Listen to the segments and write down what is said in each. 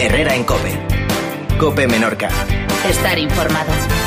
Herrera en COPE. COPE Menorca. Estar informado.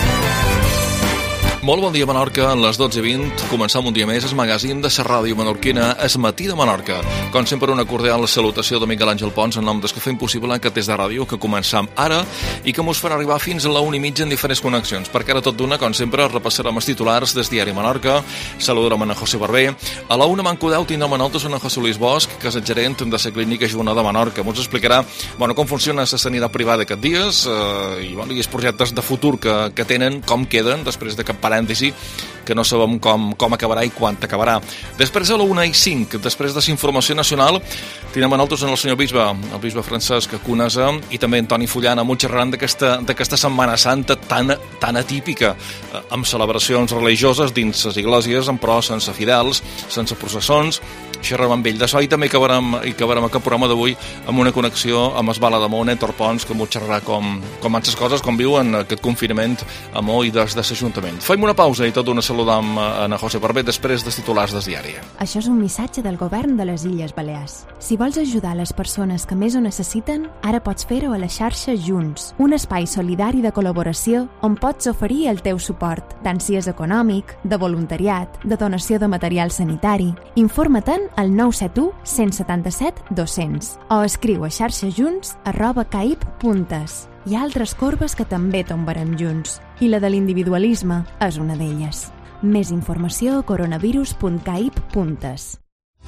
Molt bon dia, Menorca. A les 12:20 començam un dia més el magazín de la ràdio menorquina, Es Matí de Menorca. Com sempre, una cordial salutació de Miquel Àngel Pons en nom dels que fem possible aquest test de ràdio que començam ara i que mos farà arribar fins a la 1:30 en diferents connexions. Perquè ara tot d'una, com sempre, repassarem els titulars del diari Menorca. Saludarem a José Barber. A la 1 manco 10 tindrem a nosaltres a José Luis Bosch, que és el gerent de la clínica Juna de Menorca. Ens explicarà com funciona la sanitat privada aquests dies i els projectes de futur que tenen, com queden, després de cap parèntesi, que no sabem com acabarà i quan acabarà. Després a la 1:05, després de la informació nacional, tindrem a nosaltres el senyor bisbe, el bisbe Francesc Cunesa, i també Antoni Fullana, molt xerrant d'aquesta Setmana Santa tan atípica, amb celebracions religioses dins les iglesias, però sense fidels, sense processons. Xerrem amb ell d'això i també acabarem aquest programa d'avui amb una connexió amb Esbala de Món, Héctor Pons, que m'ho xerrarà com van les coses, com viuen aquest confinament a Mó i des de l'Ajuntament. Fem una pausa i tot una saludam a José Barber després dels titulars del diari. Això és un missatge del govern de les Illes Balears. Si vols ajudar les persones que més ho necessiten, ara pots fer-ho a la xarxa Junts, un espai solidari de col·laboració on pots oferir el teu suport, tant si és econòmic, de voluntariat, de donació de material sanitari. Informa-te'n al 971 177 200 o escriu a xarxajuns@caip.es. Hi ha altres corbes que també tombarem junts i la de l'individualisme és una d'elles. Més informació a coronavirus.caip.es.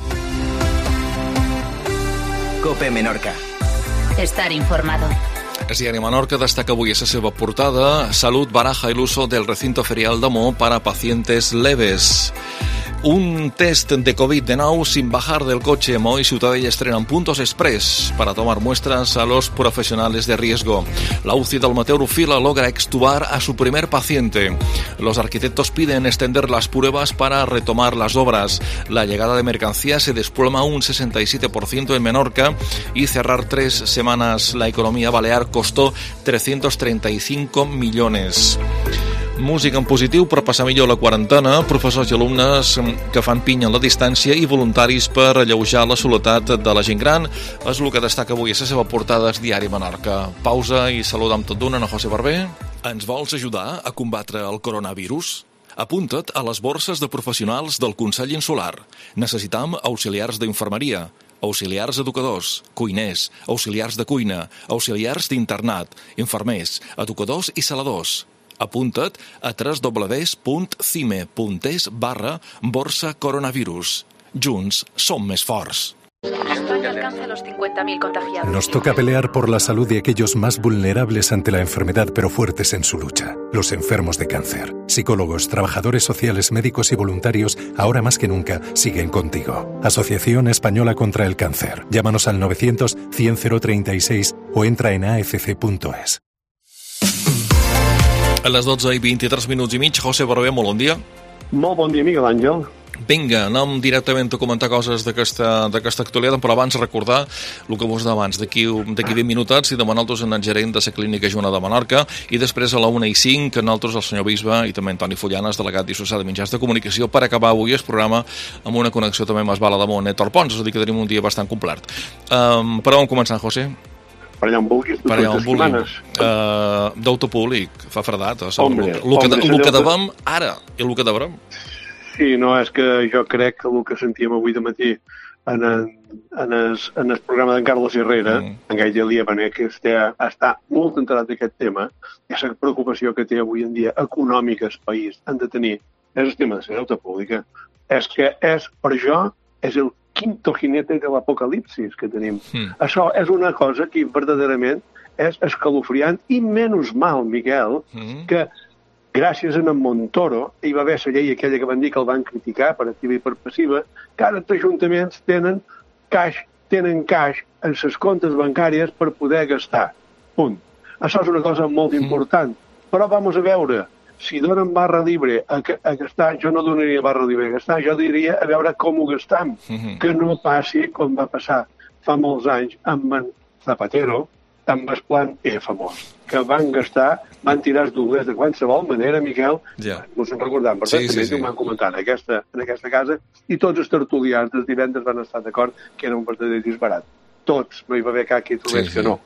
COPE Menorca. Estar informado. El diari Menorca destaca avui a la seva portada: Salud baraja el uso del recinto ferial de Mó para pacientes leves. Un test de COVID-19 sin bajar del coche. Mó y Ciutadella estrenan puntos express para tomar muestras a los profesionales de riesgo. La UCI del Mateu Rufila logra extubar a su primer paciente. Los arquitectos piden extender las pruebas para retomar las obras. La llegada de mercancías se desploma un 67% en Menorca y cerrar 3 semanas la economía balear costó 335 millones. Música en positiu per passar millor la quarantena, professors i alumnes que fan pinya en la distància i voluntaris per alleujar la soledat de la gent gran. És el que destaca avui a la seva portada al diari Menorca. Pausa i saludam tot d'una a José Barber. Ens vols ajudar a combatre el coronavirus? Apunta't a les borses de professionals del Consell Insular. Necessitam auxiliars d'infermeria, auxiliars educadors, cuiners, auxiliars de cuina, auxiliars d'internat, infermers, educadors i saladors. Apunta't a www.cime.es/borsa coronavirus. Junts som més forts. España alcanza los 50.000 contagiados. Nos toca pelear por la salud de aquellos más vulnerables ante la enfermedad, pero fuertes en su lucha. Los enfermos de cáncer. Psicólogos, trabajadores sociales, médicos y voluntarios, ahora más que nunca, siguen contigo. Asociación Española contra el Cáncer. Llámanos al 900-100-036 o entra en afc.es. A les 12:23 José Barber, molt bon dia. Molt bon dia, Miquel Àngel. Vinga, anem directament a comentar coses d'aquesta actualitat, però abans recordar el que vos d'abans. D'aquí 20 minutets i de nosaltres en el gerent de la clínica Juna de Menorca i després a la 1:05 nosaltres el senyor bisbe i també Antoni Fullana, delegat diocesà de mitjans de comunicació, per acabar avui el programa amb una connexió també amb Esbala de Món, Héctor Pons, és a dir que tenim un dia bastant complet. Per on començant, José? Per allà on vulguis, per allà on vulguis. D'auto públic, fa fredat. El que devem ara i el que devrem. Sí, no, és que jo crec que el que sentíem avui de matí en el programa d'en Carlos Herrera, en Gaide Liebaner, que està molt enterat d'aquest tema, i la preocupació que té avui en dia econòmica el país han de tenir, és el tema de la sanitat pública. És que per jo és el quinto jinete de l'apocalipsis que tenim. Això és una cosa que verdaderament és escalofriant i menys mal, Miquel, que gràcies a en Montoro hi va haver la llei aquella que van dir que el van criticar per activa i per passiva, que ara els ajuntaments tenen caix en les comptes bancàries per poder gastar. Punt. Això és una cosa molt important. Però vamos a veure, si donen barra libre a gastar, jo no donaria barra libre a gastar, jo diria a veure com ho gastam, que no passi com va passar fa molts anys amb en Zapatero, amb el plan E famós, que van gastar, van tirar els doblers de qualsevol manera, Miquel, ens en recordem perfectament, ho van comentar en aquesta casa, i tots els tertulians dels divendres van estar d'acord que era un verdader disbarat. Tots, no hi va haver cap que trobés que no.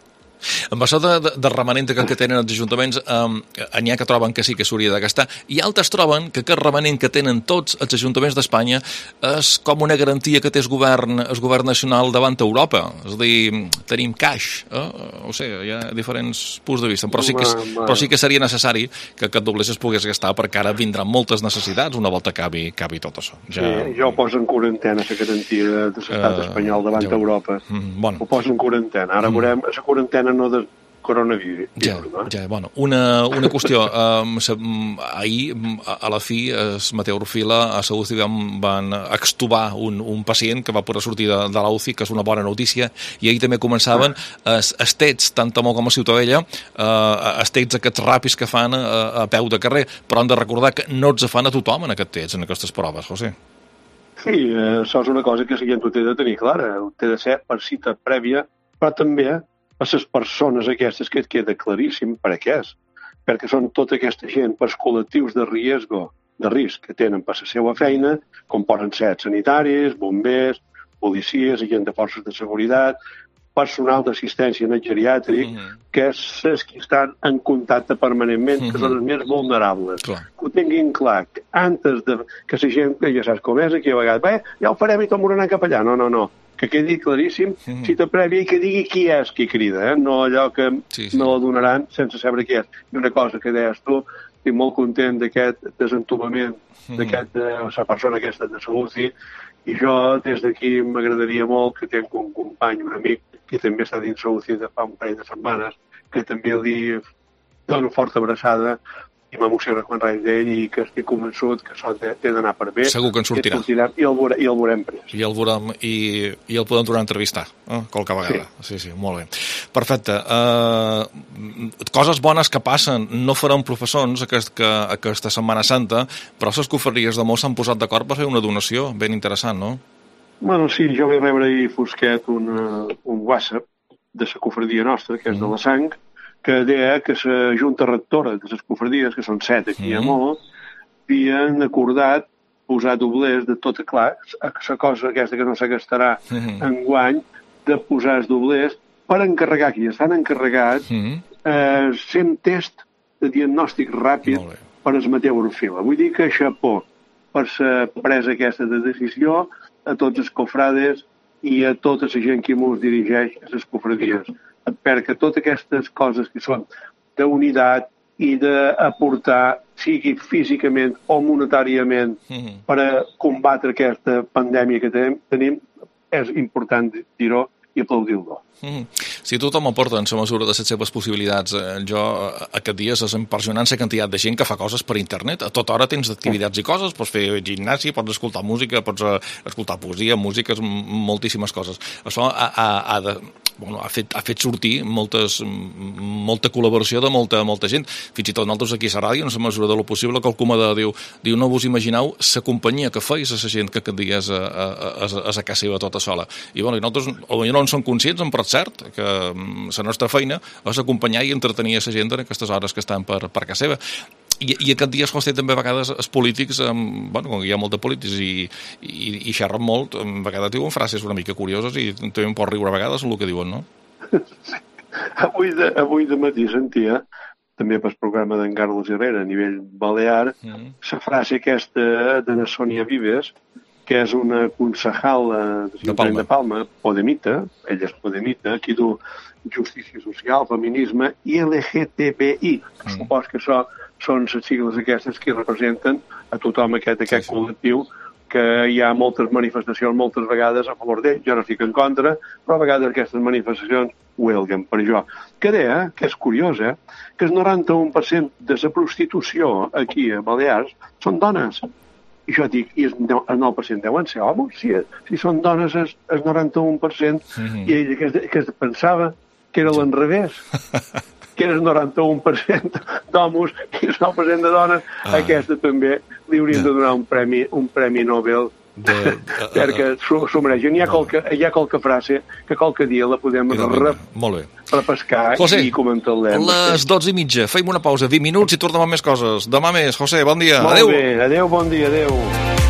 Amb això de remanent que tenen els ajuntaments, n'hi ha que troben que sí que s'hauria de gastar, i altres troben que aquest remanent que tenen tots els ajuntaments d'Espanya és com una garantia que té el govern nacional davant Europa. És a dir, tenim caix. O sigui, hi ha diferents punts de vista, però sí que seria necessari que aquest doblers es pogués gastar, perquè ara vindran moltes necessitats una volta acabi tot això. Ja... Sí, jo ho poso en quarantena, la garantia de l'estat espanyol davant Europa. Bueno. Ho poso en quarantena. Ara veurem la quarantena no de coronavirus. Bueno, una qüestió. Ahir, a la fi, el Mateu Orfila a Saúl van extubar un pacient que va poder sortir de l'UCI, que és una bona notícia, i ahir també començaven els tests, tant a Mo com a Ciutadella, els tests aquests ràpids que fan a peu de carrer, però han de recordar que no els fan a tothom en aquests tests, en aquestes proves, José. Sí, això és una cosa que la gent ho té de tenir clara, ho té de ser per cita prèvia, però també a les persones aquestes que et queda claríssim per a què és, perquè són tota aquesta gent pels col·lectius de risc que tenen per la seva feina, com poden ser sanitaris, bombers, policies, agents de forces de seguretat, personal d'assistència en el geriàtric, que és els que estan en contacte permanentment, que són els més vulnerables. Que ho tinguin clar, que antes de que la gent, que ja saps com és, aquí a vegades, ja ho farem i tot m'ho anar cap allà. No. Que quedi claríssim, cita prèvia, i que digui qui és qui crida, no allò que me la donaran sense saber qui és. I una cosa que deies tu, estic molt content d'aquest desentubament de la persona aquesta de Salut, i jo des d'aquí m'agradaria molt que tinc un company, un amic, que també està dins Salut de fa un parell de setmanes, que també li dono forta abraçada i m'emociona quan raig d'ell i que estic convençut que això té d'anar per bé. Segur que en sortirà. I el veurem pres. I el podem tornar a entrevistar, qualque vegada. Sí, molt bé. Perfecte. Coses bones que passen. No farem professors aquesta Setmana Santa, però les cofreries de Mo s'han posat d'acord per fer una donació ben interessant, no? Bueno, sí, jo vaig rebre ahir fosquet un WhatsApp de la cofredia nostra, que és de la Sang, que deia que la Junta Rectora de les cofredies, que són 7 aquí a Mo, havien acordat posar doblers de tot clar, la cosa aquesta que no se gastarà enguany, de posar els doblers per encarregar, que ja estan encarregats, 100 tests de diagnòstic ràpid per el Mateu Orfila. Vull dir que xapó per la presa aquesta de decisió a tots els cofrades i a tota la gent que mos dirigeix a les cofredies, perquè totes aquestes coses que són d'unitat i d'aportar, sigui físicament o monetàriament, per a combatre aquesta pandèmia que tenim, és important dir-ho i aplaudir-lo. Si tothom aporta en la mesura de les seves possibilitats, jo aquest dia és impressionant la quantitat de gent que fa coses per internet. A tota hora tens activitats i coses, pots fer gimnàsia, pots escoltar música, pots escoltar poesia, música, moltíssimes coses. Això ha fet sortir molta col·laboració de molta gent. Fins i tot nosaltres aquí a la ràdio, en la mesura de lo possible, qualcú diu no vos imagineu la companyia que feis a la gent que aquest dia és a casa seva tota sola. I nosaltres potser no en som conscients, però és cert que la nostra feina és acompanyar i entretenir la gent en aquestes hores que estan per casa seva. I aquest dia, José, també a vegades els polítics, com hi ha molts polítics i xerren molt, a vegades diuen frases una mica curioses i també em pot riure a vegades el que diuen, no? Avui de matí sentia, també pel programa d'en Carlos Herrera a nivell balear, la frase aquesta de la Sònia Vives, que és una concejal de Palma, podemita, ella és podemita, aquí du justícia social, feminisme i LGTBI. Supos que això són les sigles aquestes que representen a tothom aquest col·lectiu, que hi ha moltes manifestacions moltes vegades a favor d'ell, jo no estic en contra, però a vegades aquestes manifestacions huelguen per jo. Que deia, que és curiós, que el 91% de la prostitució aquí a Balears són dones. I jo dic, i el 9% deuen ser homes? Si són dones el 91%, i ell que pensava que era l'enrevés, que era el 91% d'homes i el 9% de dones, aquesta també li haurien de donar un premi Nobel perquè s'ho mereixen. Hi ha qualque frase que qualque dia la podem repescar i comentar-la. Les 12:30, feim una pausa, 20 minuts i tornem amb més coses. Demà més, José, bon dia. Molt bé, adéu, bon dia, adéu.